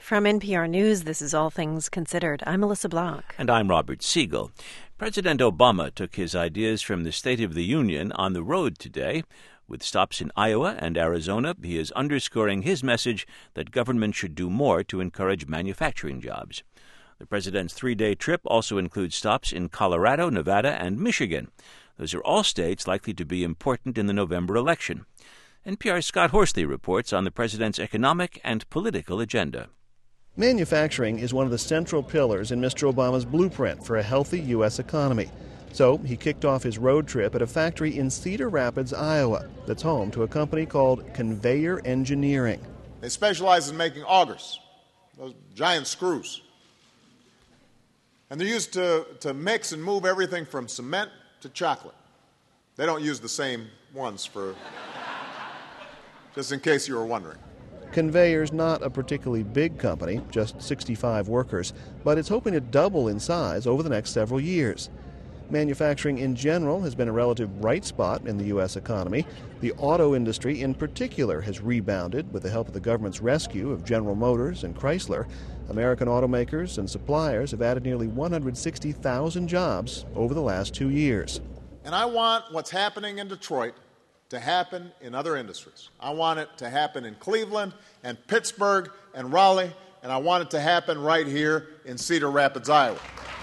From NPR News, this is All Things Considered. I'm Melissa Blanc. And I'm Robert Siegel. President Obama took his ideas from the State of the Union on the road today. With stops in Iowa and Arizona, he is underscoring his message that government should do more to encourage manufacturing jobs. The president's three-day trip also includes stops in Colorado, Nevada, and Michigan. Those are all states likely to be important in the November election. NPR's Scott Horsley reports on the president's economic and political agenda. Manufacturing is one of the central pillars in Mr. Obama's blueprint for a healthy U.S. economy. So he kicked off his road trip at a factory in Cedar Rapids, Iowa, that's home to a company called Conveyor Engineering. They specialize in making augers, those giant screws. And they're used to mix and move everything from cement to chocolate. They don't use the same ones for, just in case you were wondering. Conveyor's not a particularly big company, just 65 workers, but it's hoping to double in size over the next several years. Manufacturing in general has been a relative bright spot in the U.S. economy. The auto industry in particular has rebounded with the help of the government's rescue of General Motors and Chrysler. American automakers and suppliers have added nearly 160,000 jobs over the last 2 years. And I want what's happening in Detroit to happen in other industries. I want it to happen in Cleveland and Pittsburgh and Raleigh, and I want it to happen right here in Cedar Rapids, Iowa.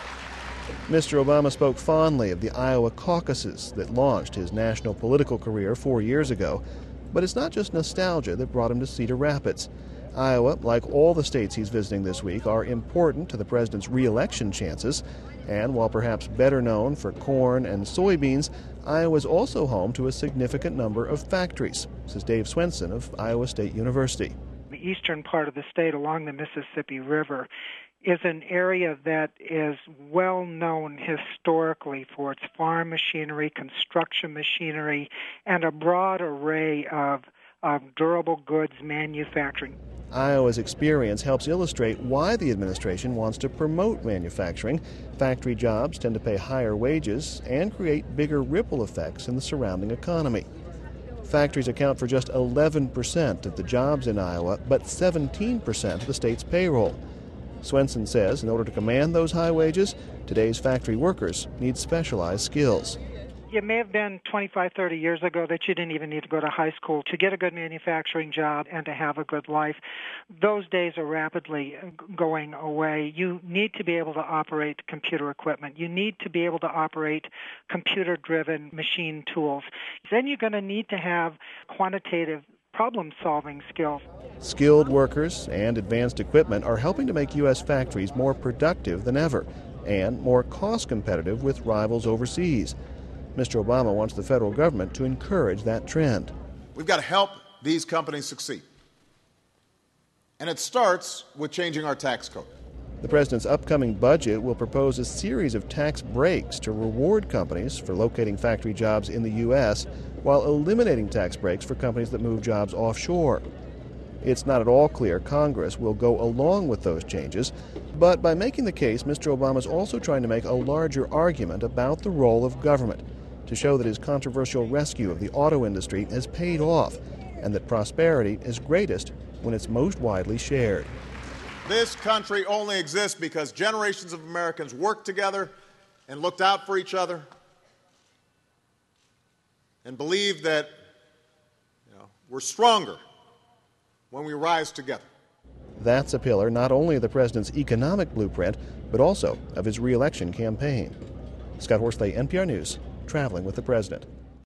Mr. Obama spoke fondly of the Iowa caucuses that launched his national political career 4 years ago. But it's not just nostalgia that brought him to Cedar Rapids. Iowa, like all the states he's visiting this week, are important to the president's re-election chances. And while perhaps better known for corn and soybeans, Iowa is also home to a significant number of factories, says Dave Swenson of Iowa State University. The eastern part of the state along the Mississippi River is an area that is well known historically for its farm machinery, construction machinery, and a broad array of durable goods manufacturing. Iowa's experience helps illustrate why the administration wants to promote manufacturing. Factory jobs tend to pay higher wages and create bigger ripple effects in the surrounding economy. Factories account for just 11% of the jobs in Iowa, but 17% of the state's payroll. Swenson says in order to command those high wages, today's factory workers need specialized skills. It may have been 25, 30 years ago that you didn't even need to go to high school to get a good manufacturing job and to have a good life. Those days are rapidly going away. You need to be able to operate computer equipment. You need to be able to operate computer-driven machine tools. Then you're going to need to have quantitative problem-solving skills. Skilled workers and advanced equipment are helping to make U.S. factories more productive than ever and more cost-competitive with rivals overseas. Mr. Obama wants the federal government to encourage that trend. We've got to help these companies succeed. And it starts with changing our tax code. The president's upcoming budget will propose a series of tax breaks to reward companies for locating factory jobs in the U.S. while eliminating tax breaks for companies that move jobs offshore. It's not at all clear Congress will go along with those changes, but by making the case, Mr. Obama is also trying to make a larger argument about the role of government, to show that his controversial rescue of the auto industry has paid off and that prosperity is greatest when it's most widely shared. This country only exists because generations of Americans worked together and looked out for each other and believed that we're stronger when we rise together. That's a pillar not only of the president's economic blueprint, but also of his re-election campaign. Scott Horsley, NPR News, traveling with the president.